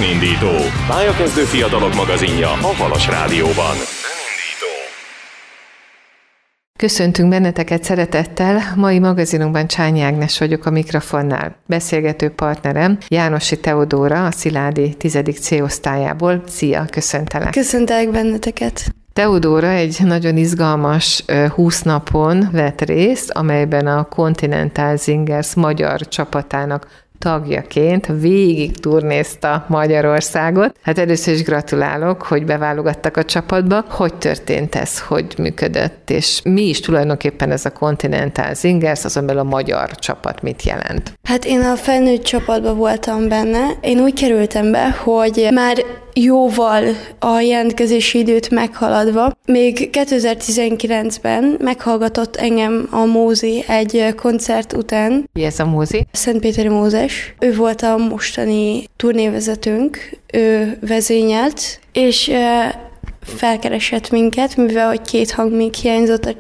Önindító. Pályakezdő fiatalok magazinja a Halas Rádióban. Köszöntünk benneteket szeretettel, mai magazinunkban Csányi Ágnes vagyok a mikrofonnál. Beszélgető partnerem Jánosi Teodóra, a Sziládi 10. C-osztályából. Szia, köszöntelek! Köszöntelek benneteket! Teodóra egy nagyon izgalmas 20 napon vett részt, amelyben a Continental Singers magyar csapatának tagjaként végig turnézta Magyarországot. Hát először is gratulálok, hogy beválogattak a csapatba. Hogy történt ez, hogy működött, és mi is tulajdonképpen ez a Continental Singers, azon belül a magyar csapat mit jelent? Hát én a felnőtt csapatban voltam benne. Én úgy kerültem be, hogy már jóval a jelentkezési időt meghaladva, még 2019-ben meghallgatott engem a Mózi egy koncert után. Mi ez a Mózi? Szentpéteri Mózes. Ő volt a mostani turnévezetőnk, ő vezényelt, és felkeresett minket, mivel hogy 2 hang még hiányzott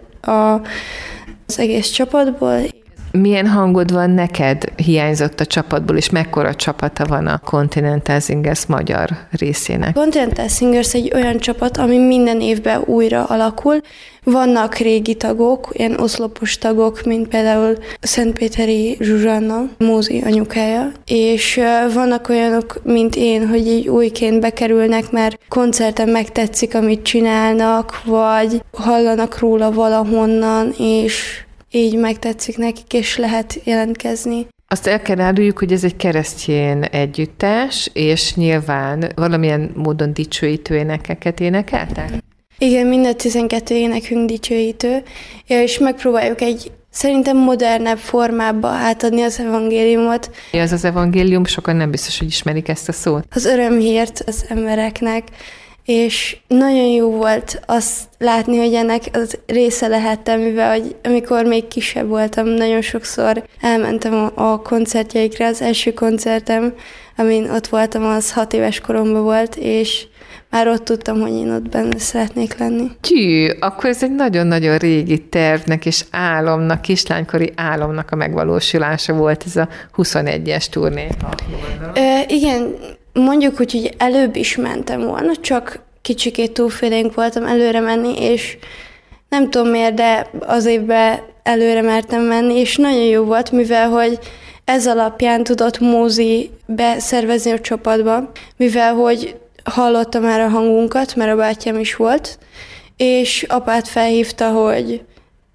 az egész csapatból. Milyen hangod van neked, hiányzott a csapatból, és mekkora csapata van a Continental Singers magyar részének? Continental Singers egy olyan csapat, ami minden évben újra alakul. Vannak régi tagok, ilyen oszlopos tagok, mint például Szentpéteri Zsuzsanna, Mózi anyukája, és vannak olyanok, mint én, hogy így újként bekerülnek, mert koncerten megtetszik, amit csinálnak, vagy hallanak róla valahonnan, és így megtetszik nekik, és lehet jelentkezni. Azt el kell áruljuk, hogy ez egy keresztény együttes, és nyilván valamilyen módon dicsőítő énekeket énekeltek? Igen, mind a 12 énekünk dicsőítő, és megpróbáljuk egy szerintem modernebb formába átadni az evangéliumot. Mi az az evangélium? Sokan nem biztos, hogy ismerik ezt a szót. Az örömhírt az embereknek, és nagyon jó volt azt látni, hogy ennek az része lehettem, mivel hogy amikor még kisebb voltam, nagyon sokszor elmentem a koncertjeikre. Az első koncertem, amin ott voltam, az 6 éves koromban volt, és már ott tudtam, hogy én ott benne szeretnék lenni. Akkor ez egy nagyon-nagyon régi tervnek és álomnak, kislánykori álomnak a megvalósulása volt ez a 21-es turné. Igen, mondjuk úgy, hogy előbb is mentem volna, csak kicsikét túlfélénk voltam előre menni, és nem tudom miért, de az évben előre mertem menni, és nagyon jó volt, mivel hogy ez alapján tudott Mózi beszervezni a csapatba, mivel hogy hallotta már a hangunkat, mert a bátyám is volt, és apát felhívta, hogy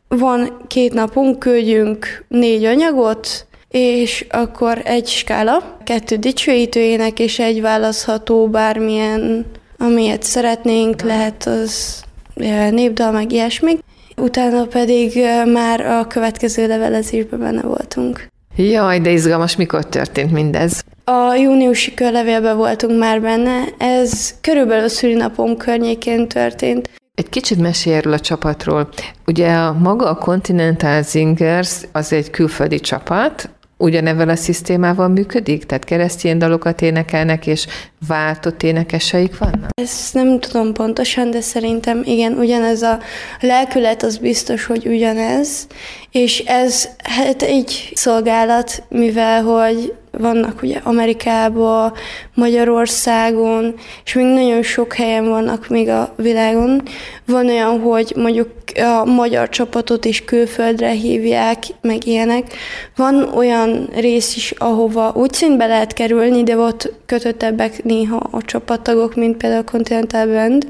van 2 napunk, küldjünk 4 anyagot, és akkor egy skála, 2 dicsőítőjének, és egy választható bármilyen, amilyet szeretnénk, lehet az népdal, meg ilyesmi. Utána pedig már a következő levelezésben benne voltunk. Jaj, de izgalmas, mikor történt mindez? A júniusi körlevélben voltunk már benne, ez körülbelül a szülinapom környékén történt. Egy kicsit mesélj erről a csapatról. Ugye maga a Continental Singers az egy külföldi csapat, ugyanezzel a szisztémával működik? Tehát keresztény dalokat énekelnek, és váltott énekeseik vannak? Ezt nem tudom pontosan, de szerintem igen, ugyanez a lelkület az biztos, hogy ugyanez, és ez hát egy szolgálat, mivel hogy vannak ugye Amerikában, Magyarországon, és még nagyon sok helyen vannak még a világon. Van olyan, hogy mondjuk a magyar csapatot is külföldre hívják, meg ilyenek. Van olyan rész is, ahova úgy szintbe lehet kerülni, de ott kötöttebbek néha a csapattagok, mint például a Continental Band.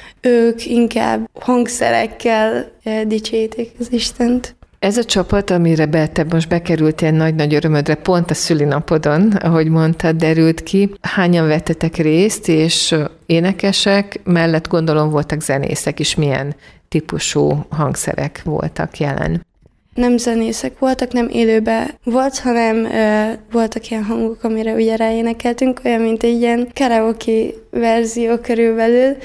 Ők inkább hangszerekkel dicsérték az Istent. Ez a csapat, amire te most bekerültél nagy-nagy örömödre, pont a szülinapodon, ahogy mondtad, derült ki. Hányan vettetek részt, és énekesek mellett gondolom voltak zenészek is, milyen típusú hangszerek voltak jelen? Nem zenészek voltak, nem élőben volt, hanem voltak ilyen hangok, amire ugye ráénekeltünk, olyan, mint egy ilyen karaoke verzió körülbelül.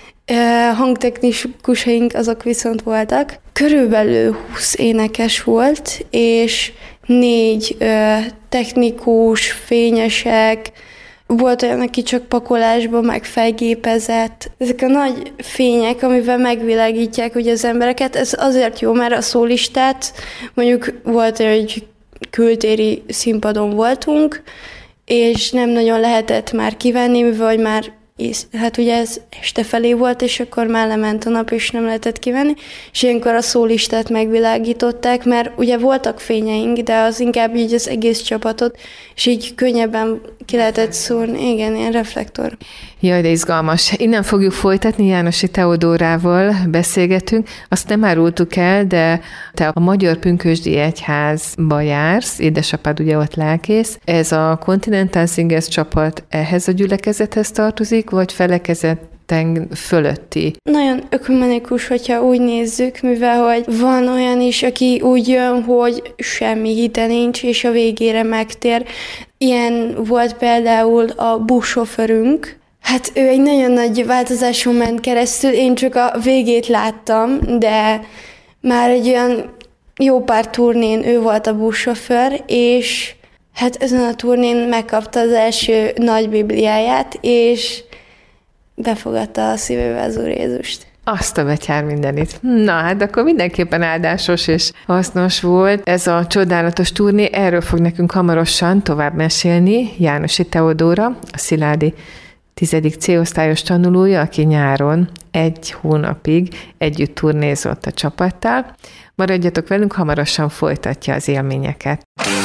Hangtechnikusaink azok viszont voltak. Körülbelül 20 énekes volt, és 4 technikus, fényesek, volt olyan, aki csak pakolásban meg felgépezett. Ezek a nagy fények, amivel megvilágítják ugye az embereket, ez azért jó, mert a szólistát, mondjuk volt, hogy kültéri színpadon voltunk, és nem nagyon lehetett már kivenni, vagy már hát ugye ez este felé volt, és akkor már lement a nap, és nem lehetett kivenni, és ilyenkor a szólistát megvilágították, mert ugye voltak fényeink, de az inkább így az egész csapatot, és így könnyebben ki lehetett szúrni. Igen, ilyen reflektor. Jaj, de izgalmas. Innen fogjuk folytatni, Jánosi Teodórával beszélgetünk. Azt nem árultuk el, de te a Magyar Pünkösdi Egyházba jársz, édesapád ugye ott lelkész. Ez a Continental Singers csapat ehhez a gyülekezethez tartozik, vagy felekezeten fölötti? Nagyon ökumenikus, hogyha úgy nézzük, mivel hogy van olyan is, aki úgy jön, hogy semmi hite nincs, és a végére megtér. Ilyen volt például a buszsofőrünk. Hát ő egy nagyon nagy változáson ment keresztül, én csak a végét láttam, de már egy olyan jó pár turnén ő volt a buszsofőr, és hát ezen a turnén megkapta az első nagy bibliáját, és befogadta a szívébe az Úr Jézust. Azt a betyár mindenit. Na, hát akkor mindenképpen áldásos és hasznos volt ez a csodálatos turné. Erről fog nekünk hamarosan tovább mesélni Jánosi Teodóra, a Sziládi 10. C-osztályos tanulója, aki nyáron 1 hónapig együtt turnézott a csapattal. Maradjatok velünk, hamarosan folytatja az élményeket.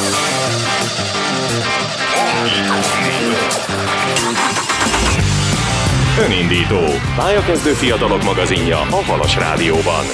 Önindító. Pályakezdő fiatalok magazinja a Halas Rádióban.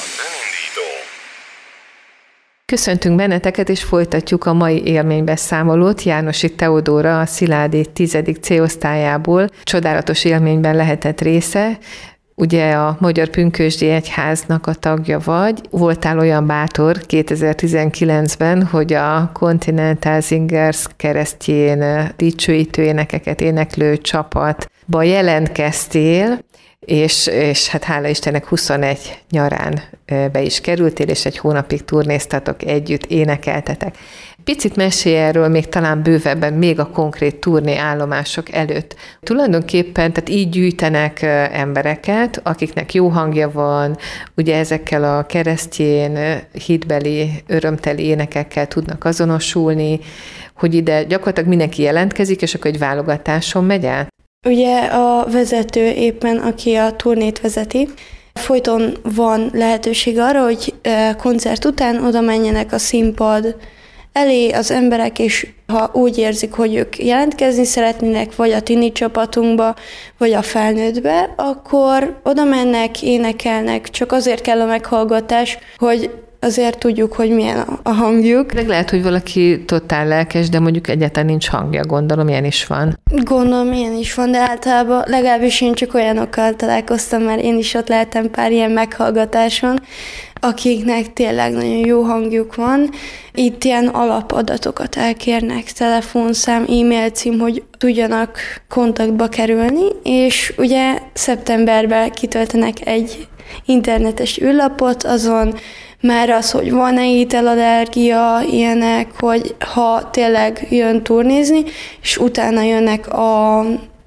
Köszöntünk benneteket, és folytatjuk a mai élménybeszámolót. Jánosi Teodóra, a Sziládi 10. C-osztályából csodálatos élményben lehetett része. Ugye a Magyar Pünkösdi Egyháznak a tagja vagy. Voltál olyan bátor 2019-ben, hogy a Continental Singers keresztjén dicsőítő énekeket éneklő csapatba jelentkeztél, és hát hála Istennek 21 nyarán be is kerültél, és 1 hónapig turnéztatok együtt, énekeltetek. Picit mesélj erről még talán bővebben, még a konkrét turné állomások előtt. Tulajdonképpen, tehát így gyűjtenek embereket, akiknek jó hangja van, ugye ezekkel a keresztjén, hitbeli, örömteli énekekkel tudnak azonosulni, hogy ide gyakorlatilag mindenki jelentkezik, és akkor egy válogatáson megy át? Ugye a vezető éppen, aki a turnét vezeti, folyton van lehetőség arra, hogy koncert után oda menjenek a színpad elé az emberek, és ha úgy érzik, hogy ők jelentkezni szeretnének, vagy a tini csapatunkba, vagy a felnőttbe, akkor oda mennek, énekelnek, csak azért kell a meghallgatás, hogy azért tudjuk, hogy milyen a hangjuk. De lehet, hogy valaki totál lelkes, de mondjuk egyáltalán nincs hangja, gondolom, ilyen is van. Gondolom, ilyen is van, de általában legalábbis én csak olyanokkal találkoztam, mert én is ott lehetem pár ilyen meghallgatáson, akiknek tényleg nagyon jó hangjuk van. Itt ilyen alapadatokat elkérnek, telefonszám, e-mail cím, hogy tudjanak kontaktba kerülni, és ugye szeptemberben kitöltenek egy internetes űrlapot, azon már az, hogy van-e ételallergia, ilyenek, hogy ha tényleg jön turnézni, és utána jönnek a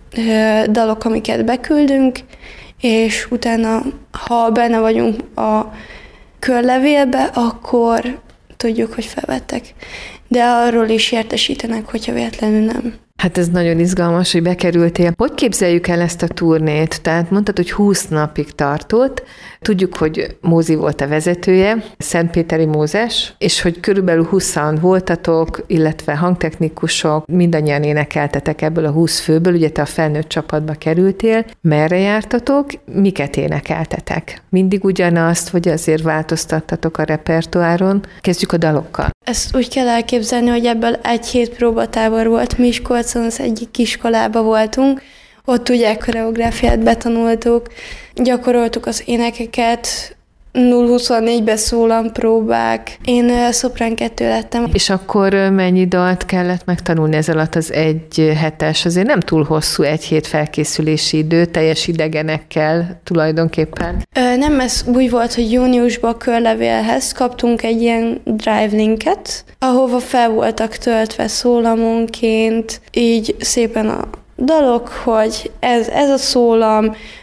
dalok, amiket beküldünk, és utána, ha benne vagyunk a körlevélbe, akkor tudjuk, hogy felvettek. De arról is értesítenek, hogyha véletlenül nem. Hát ez nagyon izgalmas, hogy bekerültél. Hogy képzeljük el ezt a turnét? Tehát mondtad, hogy 20 napig tartott. Tudjuk, hogy Mózi volt a vezetője, Szentpéteri Mózes, és hogy körülbelül 20-an voltatok, illetve hangtechnikusok, mindannyian énekeltetek ebből a 20 főből, ugye te a felnőtt csapatba kerültél. Merre jártatok? Miket énekeltetek? Mindig ugyanazt, vagy azért változtattatok a repertoáron? Kezdjük a dalokkal. Ezt úgy kell elképzelni, hogy ebből 1 hét próbatábor volt. Miskolcon az egyik iskolába voltunk, ott ugye koreográfiát betanultuk, gyakoroltuk az énekeket, 0-24-ben szólampróbák. Én szoprán 2 lettem. És akkor mennyi dalt kellett megtanulni ez alatt az 1 hetes? Azért nem túl hosszú 1 hét felkészülési idő, teljes idegenekkel tulajdonképpen. Nem, ez úgy volt, hogy júniusban a körlevélhez kaptunk egy ilyen drive linket, ahova fel voltak töltve szólamonként, így szépen a dalok, hogy ez a szólam,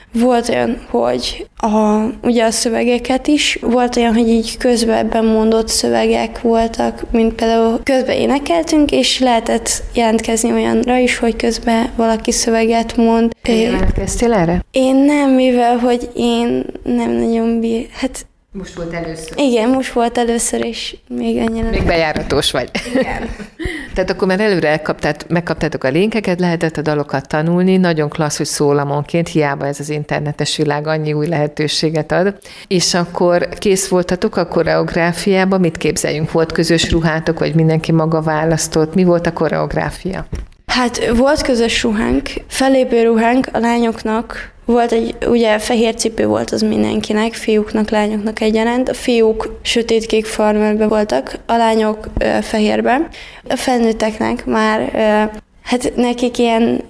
Volt olyan, hogy ugye a szövegeket is, volt olyan, hogy így közben mondott szövegek voltak, mint például közben énekeltünk, és lehetett jelentkezni olyanra is, hogy közben valaki szöveget mond. Jelentkeztél erre? Én nem, mivel hogy én nem nagyon Most volt először. Igen, most volt először, és még annyira... Még bejáratos vagy. Igen. Tehát akkor már előre megkaptátok a linkeket, lehetett a dalokat tanulni, nagyon klassz, hogy szólamonként, hiába ez az internetes világ annyi új lehetőséget ad. És akkor kész voltatok a koreográfiába, mit képzeljünk? Volt közös ruhátok, vagy mindenki maga választott? Mi volt a koreográfia? Hát volt közös ruhánk, fellépő ruhánk a lányoknak, volt ugye fehér cipő volt az mindenkinek, fiúknak, lányoknak egyaránt. A fiúk sötétkék farmerben voltak, a lányok fehérben. A felnőtteknek már, hát nekik ilyen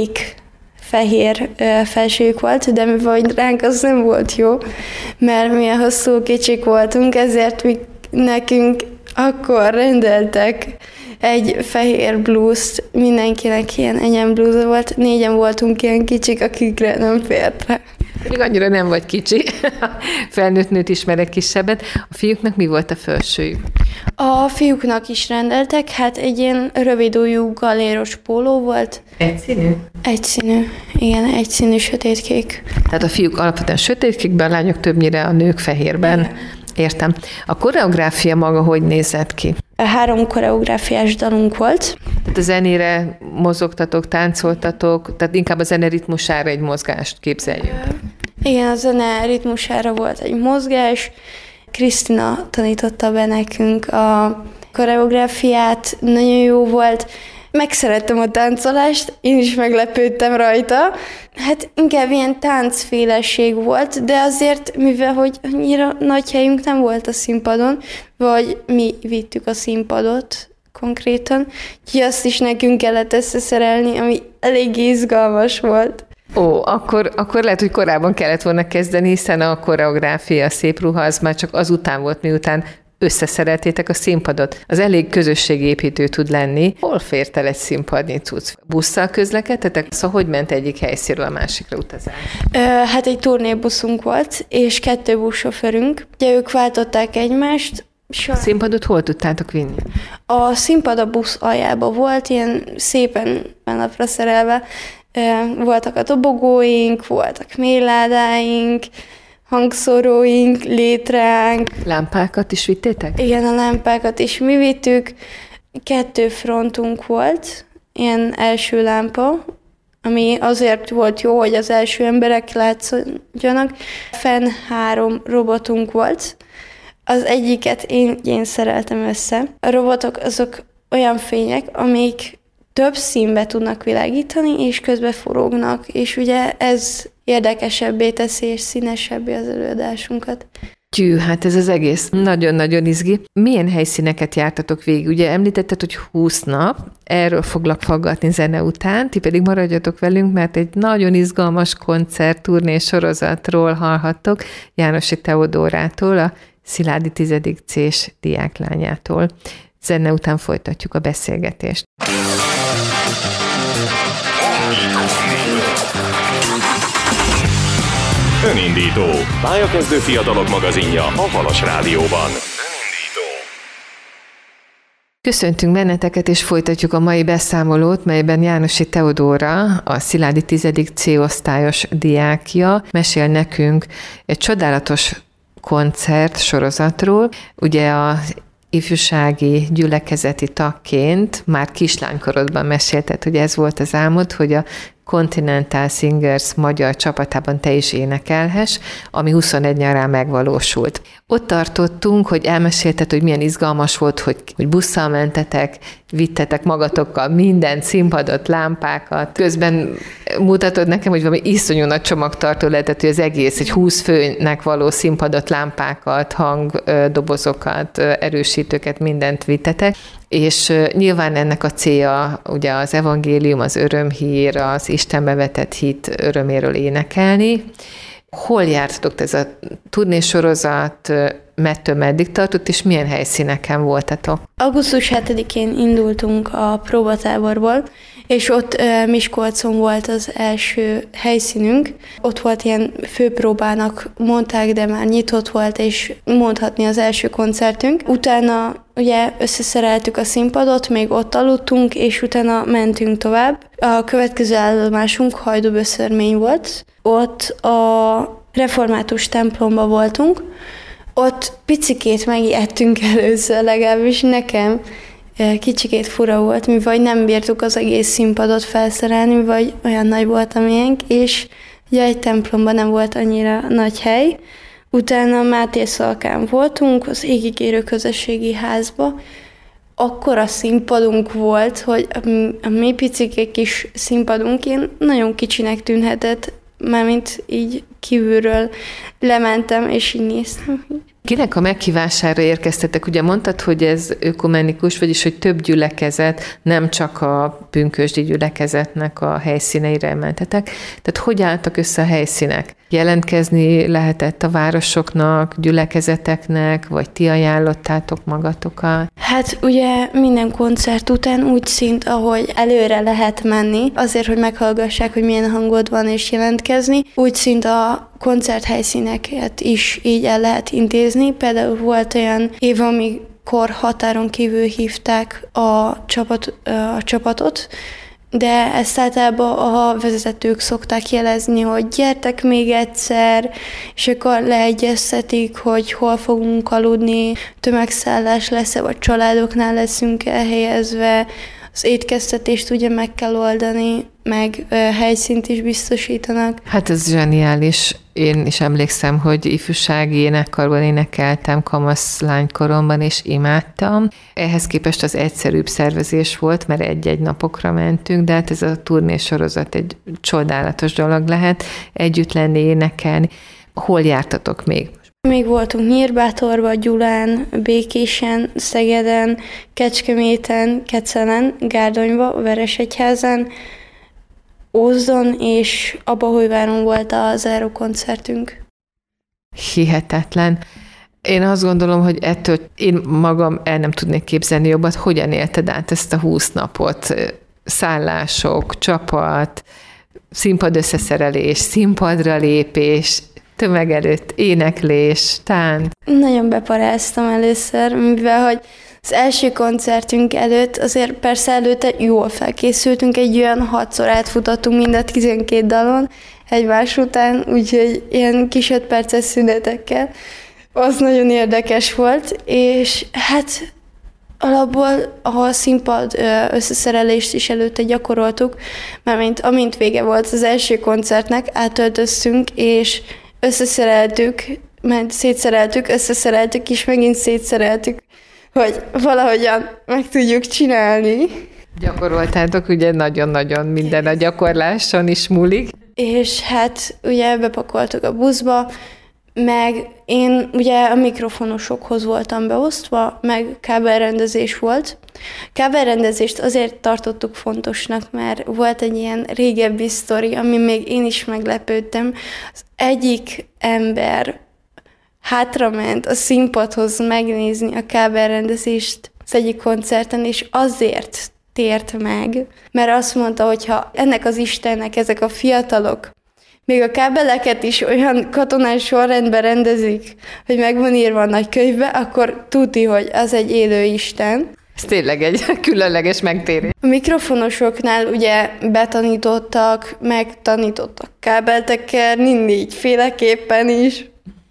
kék-fehér felsőjük volt, de mivel ránk az nem volt jó, mert mi a hosszú kicsik voltunk, ezért nekünk akkor rendeltek egy fehér blúzt, mindenkinek ilyen egyen blúza volt, 4-en voltunk ilyen kicsik, akikre nem fért rá. Még annyira nem vagy kicsi, felnőtt nőt ismerek kisebbet. A fiúknak mi volt a felsőjük? A fiúknak is rendeltek, hát egy ilyen rövidújú galéros póló volt. Egyszínű? Egyszínű, igen, egyszínű sötétkék. Tehát a fiúk alapvetően sötétkékben, a lányok többnyire a nők fehérben. Igen. Értem. A koreográfia maga hogy nézett ki? 3 koreográfiás dalunk volt. Tehát a zenére mozogtatok, táncoltatok, tehát inkább a zene ritmusára egy mozgást képzeljünk. Igen, a zene ritmusára volt egy mozgás. Krisztina tanította be nekünk a koreográfiát, nagyon jó volt. Megszerettem a táncolást, én is meglepődtem rajta. Hát inkább ilyen táncféleség volt, de azért, mivel hogy annyira nagy helyünk nem volt a színpadon, vagy mi vittük a színpadot konkrétan, úgyhogy azt is nekünk kellett összeszerelni, ami elég izgalmas volt. Ó, akkor lehet, hogy korábban kellett volna kezdeni, hiszen a koreográfia, a szép ruha, az már csak azután volt, miután összeszereltétek a színpadot. Az elég közösségépítő tud lenni. Hol fért el egy színpadnyi cucc? Busszal közlekedtetek? Szóval hogy ment egyik helyszínről a másikra utazás? Hát egy turnébuszunk volt, és 2 buszsofőrünk. Ugye ők váltották egymást. A színpadot hol tudtátok vinni? A színpad a busz aljába volt, ilyen szépen napra szerelve. Voltak a dobogóink, voltak mélyládáink, hangszoróink, létránk. Lámpákat is vittétek? Igen, a lámpákat is mi vittük. 2 frontunk volt, ilyen első lámpa, ami azért volt jó, hogy az első emberek látszódjanak. Fenn 3 robotunk volt. Az egyiket én szereltem össze. A robotok azok olyan fények, amik több színbe tudnak világítani, és közben forognak, és ugye ez érdekesebbé teszi, és színesebbé az előadásunkat. Hát ez az egész nagyon-nagyon izgi. Milyen helyszíneket jártatok végig? Ugye említetted, hogy 20 nap, erről foglak faggatni zene után, ti pedig maradjatok velünk, mert egy nagyon izgalmas koncert, turné sorozatról hallhattok Jánosi Teodórától, a Sziládi 10. C-s diáklányától. Zene után folytatjuk a beszélgetést. Önindító. Pályakezdő fiatalok magazinja a Halas Rádióban. Köszöntünk benneteket, és folytatjuk a mai beszámolót, melyben Jánosi Teodóra, a Sziládi 10. C osztályos diákja mesél nekünk egy csodálatos koncert sorozatról. Ugye az ifjúsági gyülekezeti tagként már kislánykorodban mesélted, hogy ez volt az álmod, hogy a Continental Singers magyar csapatában te is énekelhess, ami 21 nyarán megvalósult. Ott tartottunk, hogy elmesélted, hogy milyen izgalmas volt, hogy busszal mentetek, vittetek magatokkal minden színpadot, lámpákat. Közben mutatod nekem, hogy valami iszonyú nagy csomagtartó lehetett, hogy az egész egy 20 főnek való színpadot, lámpákat, hangdobozokat, erősítőket, mindent vittetek. És nyilván ennek a célja ugye az evangélium, az örömhír, az Istenbe vetett hit öröméről énekelni. Hol jártatok ez a turnésorozat, mettől meddig tartott, és milyen helyszíneken voltatok? Augusztus 7-én indultunk a próbatáborból, és ott Miskolcon volt az első helyszínünk. Ott volt ilyen főpróbának mondták, de már nyitott volt, és mondhatni az első koncertünk. Utána ugye összeszereltük a színpadot, még ott aludtunk, és utána mentünk tovább. A következő állomásunk Hajdúböszörmény volt. Ott a református templomba voltunk. Ott picikét megijedtünk először, legalábbis nekem. Kicsikét fura volt, mi vagy nem bírtuk az egész színpadot felszerelni, vagy olyan nagy volt a miénk, és ugye egy templomban nem volt annyira nagy hely. Utána Máté Szalkán voltunk, az Égigérő Közösségi Házba. Akkora színpadunk volt, hogy a mi picike kis színpadunk én nagyon kicsinek tűnhetett, mármint így kívülről lementem, és így néztem. Kinek a meghívására érkeztetek? Ugye mondtad, hogy ez ökumenikus, vagyis hogy több gyülekezet, nem csak a pünkösdi gyülekezetnek a helyszíneire mentetek. Tehát hogy álltak össze a helyszínek? Jelentkezni lehetett a városoknak, gyülekezeteknek, vagy ti ajánlottátok magatokat? Hát ugye minden koncert után úgy szint, ahogy előre lehet menni, azért, hogy meghallgassák, hogy milyen hangod van, és jelentkezni, úgy szint a koncerthelyszíneket is így el lehet intézni. Például volt olyan év, amikor határon kívül hívták a csapatot, de ezt általában a vezetők szokták jelezni, hogy gyertek még egyszer, és akkor leegyeztetik, hogy hol fogunk aludni, tömegszállás lesz-e, vagy családoknál leszünk elhelyezve, az étkeztetést ugye meg kell oldani, meg helyszínt is biztosítanak. Hát ez zseniális. Én is emlékszem, hogy ifjúsági énekkarban énekeltem kamasz lánykoromban, és imádtam. Ehhez képest az egyszerűbb szervezés volt, mert egy-egy napokra mentünk, de hát ez a turnésorozat egy csodálatos dolog lehet, együtt lenni, énekelni. Hol jártatok még? Még voltunk Nyírbátorban, Gyulán, Békésen, Szegeden, Kecskeméten, Kecelen, Gárdonyba, Veresegyházán, Ózdon és Abaholyváron volt a záró koncertünk. Hihetetlen. Én azt gondolom, hogy ettől én magam el nem tudnék képzelni jobbat, hogyan élted át ezt a 20 napot. Szállások, csapat, színpad összeszerelés, színpadra lépés, tömeg előtt éneklés, tánc. Nagyon beparáztam először, mivel hogy az első koncertünk előtt, azért persze előtte jól felkészültünk, egy olyan 6-szor átfutottunk mind a 12 dalon egymás után, úgyhogy ilyen kis 5 perces szünetekkel. Az nagyon érdekes volt, és hát alapból a színpad összeszerelést is előtte gyakoroltuk, mert amint vége volt az első koncertnek, átöltöztünk, és összeszereltük, mert szétszereltük, összeszereltük, és megint szétszereltük, hogy valahogyan meg tudjuk csinálni. Gyakoroltátok, ugye nagyon-nagyon minden a gyakorláson is múlik. És hát ugye bepakoltuk a buszba, meg én ugye a mikrofonosokhoz voltam beosztva, meg kábelrendezés volt. Kábelrendezést azért tartottuk fontosnak, mert volt egy ilyen régebbi sztori, ami még én is meglepődtem. Az egyik ember hátrament a színpadhoz megnézni a kábelrendezést az egyik koncerten, és azért tért meg, mert azt mondta, hogy ha ennek az Istennek ezek a fiatalok még a kábeleket is olyan katonás sorrendben rendezik, hogy meg van írva a nagy könyvbe, akkor tuti, hogy az egy élő Isten. Ez tényleg egy különleges megtérés. A mikrofonosoknál ugye betanítottak, megtanítottak kábeltekerni, 4 féleképpen is.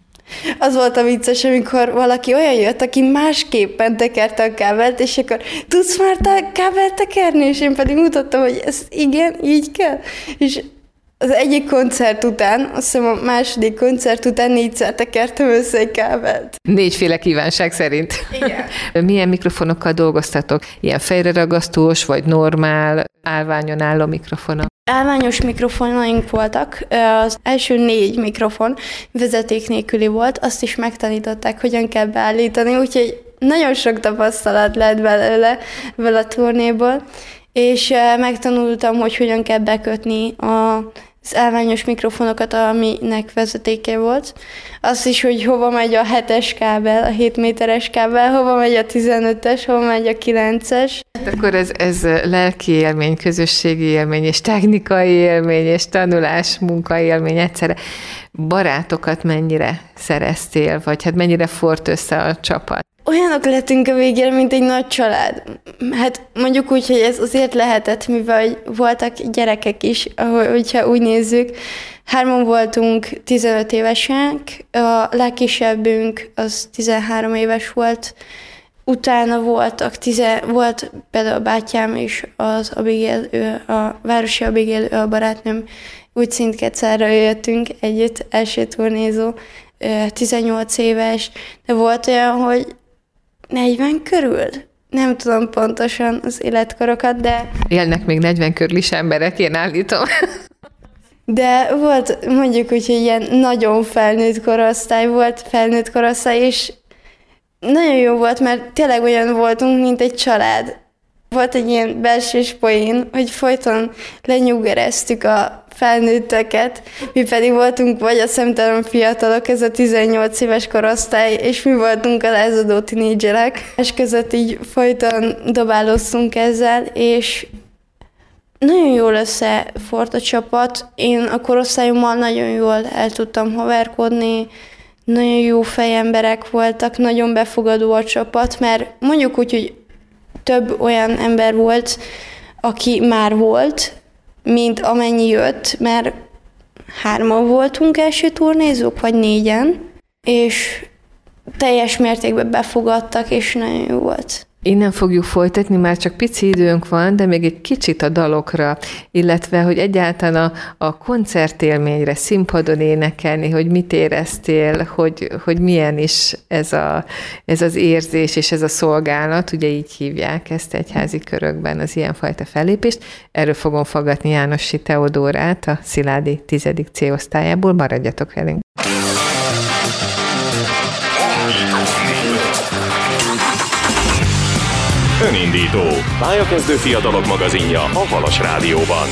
Az volt a vicces, amikor valaki olyan jött, aki másképpen tekerte a kábelt, és akkor tudsz már kábelt tekerni? És én pedig mutattam, hogy ez igen, így kell. És az egyik koncert után, azt hiszem a második koncert után 4-szer tekertem össze egy kábelt. 4 féle kívánság szerint. Igen. Milyen mikrofonokkal dolgoztatok? Ilyen fejreragasztós, vagy normál, állványon álló mikrofonok? Állványos mikrofonaink voltak. Az első 4 mikrofon vezeték nélküli volt, azt is megtanították, hogyan kell beállítani, úgyhogy nagyon sok tapasztalat lett belőle a turnéból, és megtanultam, hogy hogyan kell bekötni a az állványos mikrofonokat, aminek vezetéke volt. Azt is, hogy hova megy a 7-es kábel, a 7 méteres kábel, hova megy a 15-es, hova megy a 9-es. Akkor ez lelki élmény, közösségi élmény, és technikai élmény, és tanulás, munkaélmény egyszerre. Barátokat mennyire szereztél, vagy hát mennyire forrt össze a csapat? Olyanok lettünk a végére, mint egy nagy család. Hát mondjuk úgy, hogy ez azért lehetett, mivel voltak gyerekek is, hogyha úgy nézzük. 3 voltunk 15 évesek, a legkisebbünk az 13 éves volt, utána volt például a bátyám és az Abigail, a városi Abigail, a barátnőm, úgy szintkettszerre jöttünk együtt, első turnézó, 18 éves, de volt olyan, hogy 40 körül? Nem tudom pontosan az életkorokat, de... Élnek még 40 körül is emberek, én állítom. De volt mondjuk úgy, hogy ilyen nagyon felnőtt korosztály, és nagyon jó volt, mert tényleg olyan voltunk, mint egy család. Volt egy ilyen belsős poén, hogy folyton lenyugereztük a felnőtteket, mi pedig voltunk vagy a szemtelen fiatalok, ez a 18 éves korosztály, és mi voltunk a lázadó tinédzserek. És között így folyton dobálóztunk ezzel, és nagyon jól összefort a csapat. Én a korosztályommal nagyon jól el tudtam haverkodni, nagyon jó fejemberek voltak, nagyon befogadó a csapat, mert mondjuk úgy, hogy több olyan ember volt, aki már volt, mint amennyi jött, mert 3 voltunk első turnézók, vagy 4, és teljes mértékben befogadtak, és nagyon jó volt. Innen fogjuk folytatni, már csak pici időnk van, de még egy kicsit a dalokra, illetve, hogy egyáltalán a koncertélményre, színpadon énekelni, hogy mit éreztél, hogy milyen is ez az érzés és ez a szolgálat, ugye így hívják ezt egyházi körökben, az ilyenfajta fellépést. Erről fogom faggatni Jánossy Teodórát, a Sziládi 10. C-osztályából. Maradjatok velünk! Önindító. Pályakezdő fiatalok magazinja a Halas Rádióban.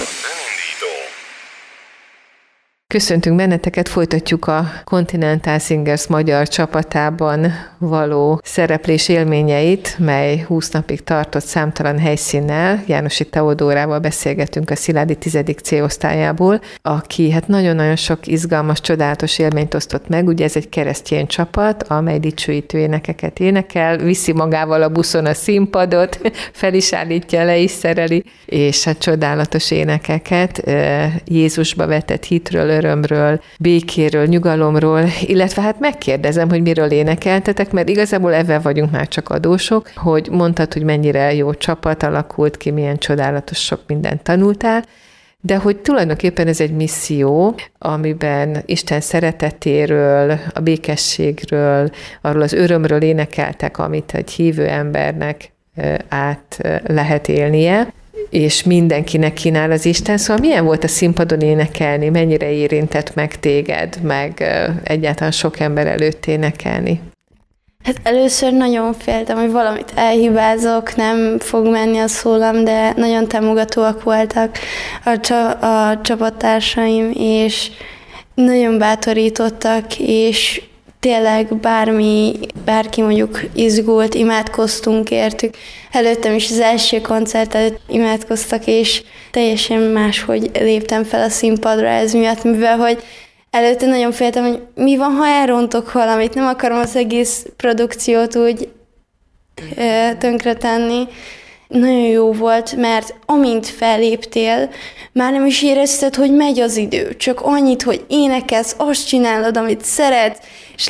Köszöntünk benneteket, folytatjuk a Continental Singers magyar csapatában való szereplés élményeit, mely 20 napig tartott számtalan helyszínnel. Jánossy Teodórával beszélgetünk a Sziládi 10. C-osztályából, aki hát nagyon-nagyon sok izgalmas, csodálatos élményt osztott meg. Ugye ez egy keresztény csapat, amely dicsőítő énekeket énekel, viszi magával a buszon a színpadot, fel is állítja, le is szereli, és hát csodálatos énekeket Jézusba vetett hitről, örömről, békéről, nyugalomról, illetve hát megkérdezem, hogy miről énekeltetek, mert igazából ebben vagyunk már csak adósok, hogy mondtad, hogy mennyire jó csapat alakult ki, milyen csodálatos sok mindent tanultál, de hogy tulajdonképpen ez egy misszió, amiben Isten szeretetéről, a békességről, arról az örömről énekeltek, amit egy hívő embernek át lehet élnie, és mindenkinek kínál az Isten. Szóval milyen volt a színpadon énekelni, mennyire érintett meg téged, meg egyáltalán sok ember előtt énekelni? Hát először nagyon féltem, hogy valamit elhibázok, nem fog menni a szólam, de nagyon támogatóak voltak a csapattársaim, és nagyon bátorítottak, és tényleg bárki mondjuk izgult, imádkoztunk értük. Előttem is az első koncert előtt imádkoztak, és teljesen máshogy léptem fel a színpadra ez miatt, mivel hogy előtte nagyon féltem, hogy mi van, ha elrontok valamit, nem akarom az egész produkciót úgy tönkretenni. Nagyon jó volt, mert amint felléptél, már nem is érezted, hogy megy az idő. Csak annyit, hogy énekelsz, azt csinálod, amit szeretsz, és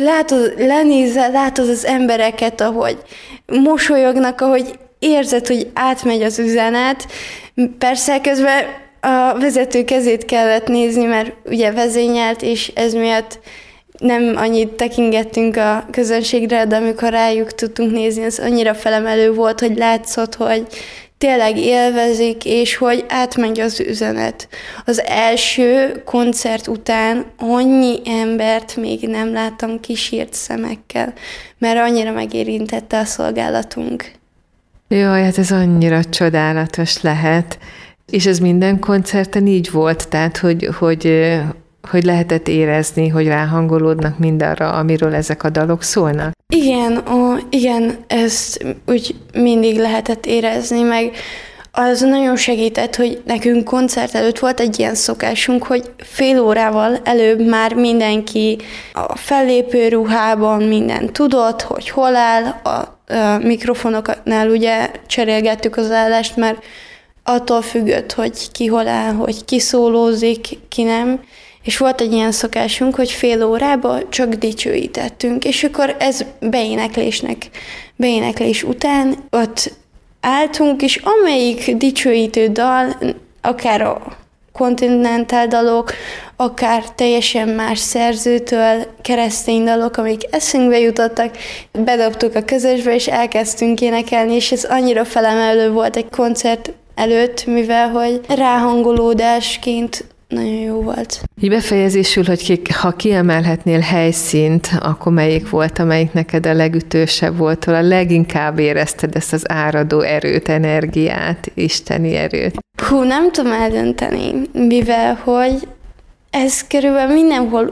látod az embereket, ahogy mosolyognak, ahogy érzed, hogy átmegy az üzenet. Persze közben a vezető kezét kellett nézni, mert ugye vezényelt, és ez miatt nem annyit tekingettünk a közönségre, de amikor rájuk tudtunk nézni, az annyira felemelő volt, hogy látszott, hogy tényleg élvezik, és hogy átmegy az üzenet. Az első koncert után annyi embert még nem láttam kisírt szemekkel, mert annyira megérintette a szolgálatunk. Jaj, hát ez annyira csodálatos lehet. És ez minden koncerten így volt, tehát hogy lehetett érezni, hogy ráhangolódnak mindarra, amiről ezek a dalok szólnak? Igen, ezt úgy mindig lehetett érezni, meg az nagyon segített, hogy nekünk koncert előtt volt egy ilyen szokásunk, hogy fél órával előbb már mindenki a fellépő ruhában mindent tudott, hogy hol áll, a mikrofonoknál ugye cserélgettük az állást, mert attól függött, hogy ki hol áll, hogy ki szólózik, ki nem. És volt egy ilyen szokásunk, hogy fél órában csak dicsőítettünk, és akkor ez beéneklés után ott álltunk, és amelyik dicsőítő dal, akár a kontinentál dalok, akár teljesen más szerzőtől keresztény dalok, amik eszünkbe jutottak, bedobtuk a közösbe, és elkezdtünk énekelni, és ez annyira felemelő volt egy koncert előtt, mivel hogy ráhangolódásként nagyon jó volt. Így befejezésül, hogy ha kiemelhetnél helyszínt, akkor melyik volt, amelyik neked a legütősebb volt, a leginkább érezted ezt az áradó erőt, energiát, isteni erőt? Nem tudom eldönteni, mivel hogy ez körülbelül mindenhol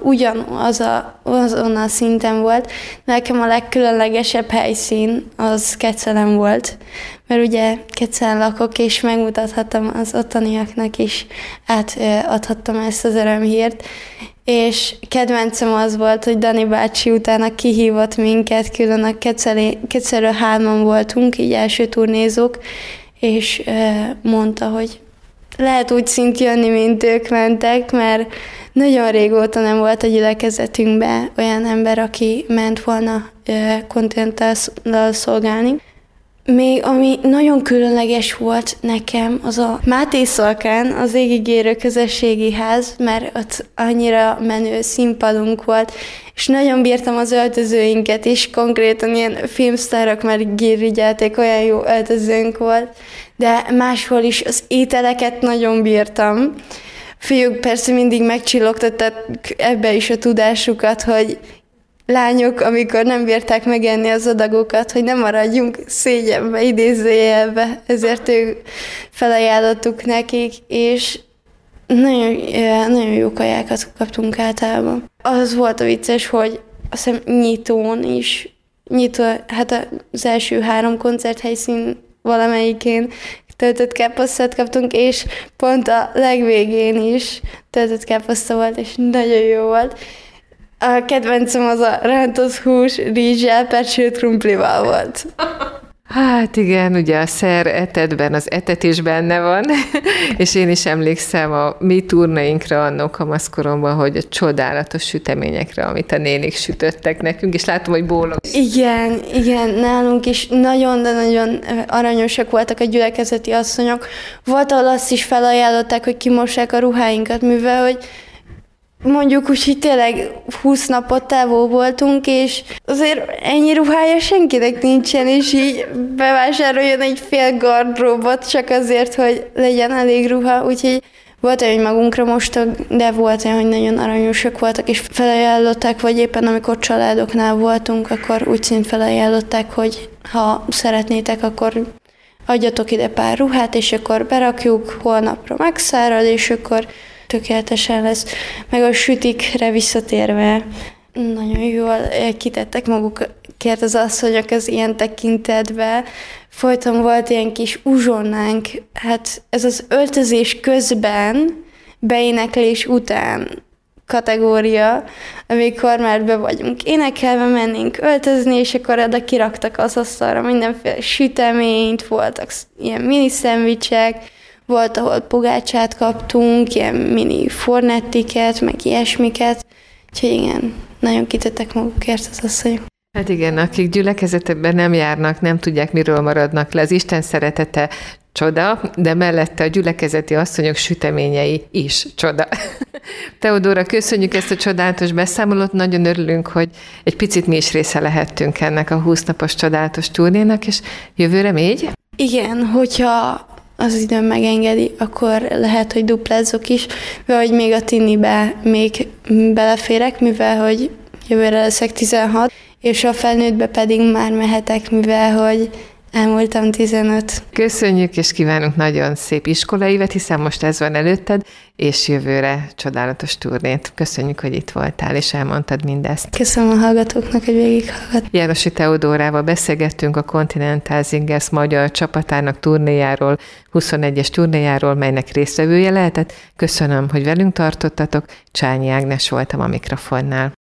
azon a szinten volt. Nekem a legkülönlegesebb helyszín az Kecelen volt, mert ugye Kecelen lakok, és megmutathattam az ottaniaknak is, átadhattam ezt az örömhírt, és kedvencem az volt, hogy Dani bácsi utána kihívott minket, külön a Kecelről 3-an voltunk, így első turnézók, és mondta, hogy lehet úgy szint jönni, mint ők mentek, mert nagyon régóta nem volt a gyülekezetünkben olyan ember, aki ment volna kontinentállal szolgálni. Még ami nagyon különleges volt nekem, az a Máté Szalkán, az Égigérő közösségi ház, mert ott annyira menő színpadunk volt, és nagyon bírtam az öltözőinket is, konkrétan ilyen filmsztárok már gírrigyelték, olyan jó öltözőnk volt, de máshol is az ételeket nagyon bírtam. Fiúk persze mindig megcsillogtattak ebbe is a tudásukat, hogy lányok, amikor nem bírták megenni az adagokat, hogy nem maradjunk szégyenbe, idézőjelbe, ezért ők felajánlottuk nekik, és nagyon jó kajákat kaptunk általában. Az volt a vicces, hogy azt hiszem nyitó, hát az első 3 koncerthelyszín valamelyikén töltött káposztát kaptunk, és pont a legvégén is töltött káposzta volt, és nagyon jó volt. A kedvencem az a rántott hús, rizssel, pecsült krumplival volt. Hát igen, ugye a szer etetben az etet is benne van, és én is emlékszem a mi turnainkra annak kamaszkoromban, hogy a csodálatos süteményekre, amit a nénik sütöttek nekünk, és látom, hogy bólog. Igen, nálunk is nagyon, de nagyon aranyosak voltak a gyülekezeti asszonyok. Volt, ahol azt is felajánlották, hogy kimossák a ruháinkat, mivel hogy mondjuk úgy, hogy tényleg 20 napot távol voltunk, és azért ennyi ruhája senkinek nincsen, és így bevásároljon egy fél gardróbot csak azért, hogy legyen elég ruha, úgyhogy volt olyan, hogy magunkra mostak, de volt olyan, hogy nagyon aranyosak voltak, és felajánlották, vagy éppen amikor családoknál voltunk, akkor úgy szint felajánlották, hogy ha szeretnétek, akkor adjatok ide pár ruhát, és akkor berakjuk, holnapra megszárad, és akkor tökéletesen lesz. Meg a sütikre visszatérve, nagyon jól kitettek magukért az asszonyok az ilyen tekintetbe. Folyton volt ilyen kis uzsonnánk, hát ez az öltözés közben, beéneklés után kategória, amikor már be vagyunk énekelve, mennénk öltözni, és akkor oda kiraktak az asztalra mindenféle süteményt, voltak ilyen mini szendvicsek, volt, ahol pogácsát kaptunk, ilyen mini fornettiket, meg ilyesmiket. Úgyhogy igen, nagyon kitettek magukért az asszonyok. Hát igen, akik gyülekezetben nem járnak, nem tudják, miről maradnak le. Az Isten szeretete csoda, de mellette a gyülekezeti asszonyok süteményei is csoda. Teodóra, köszönjük ezt a csodálatos beszámolót, nagyon örülünk, hogy egy picit mi is része lehettünk ennek a 20 napos csodálatos turnénak, és jövőre még? Igen, hogyha az időm megengedi, akkor lehet, hogy duplázzok is, vagy még a tinibe még beleférek, mivel hogy jövőre leszek 16, és a felnőttbe pedig már mehetek, mivel hogy Elmúltam 15. Köszönjük, és kívánunk nagyon szép iskolai évet, hiszen most ez van előtted, és jövőre csodálatos turnét. Köszönjük, hogy itt voltál, és elmondtad mindezt. Köszönöm a hallgatóknak, hogy végighallgat. Jánosi Teodórával beszélgettünk a Continental Singers magyar csapatának turnéjáról, 21-es turnéjáról, melynek résztvevője lehetett. Köszönöm, hogy velünk tartottatok. Csányi Ágnes voltam a mikrofonnál.